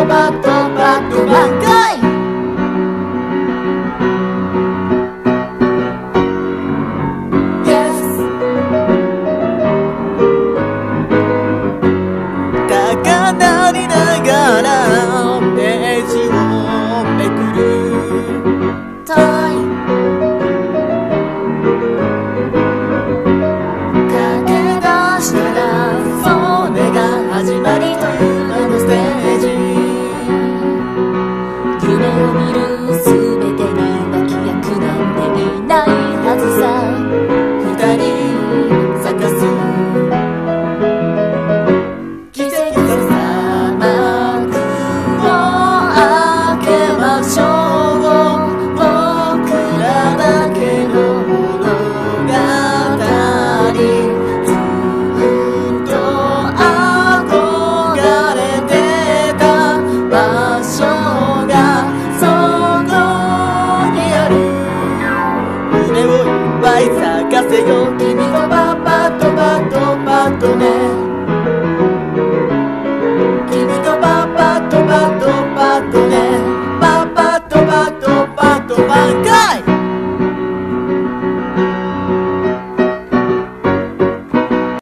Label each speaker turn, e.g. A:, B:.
A: バトバト満開。
B: 高鳴りながらページをめくる
A: タイム駆け出したらそれが始まりというあのステージ。夢を見るすべてに脇役なんていないはずさ。二人咲かす奇跡の砂漠を開けましょう。僕らだけの物語、ずっと憧れてた場所がそこにある。
B: 夢をいっぱい咲かせよう。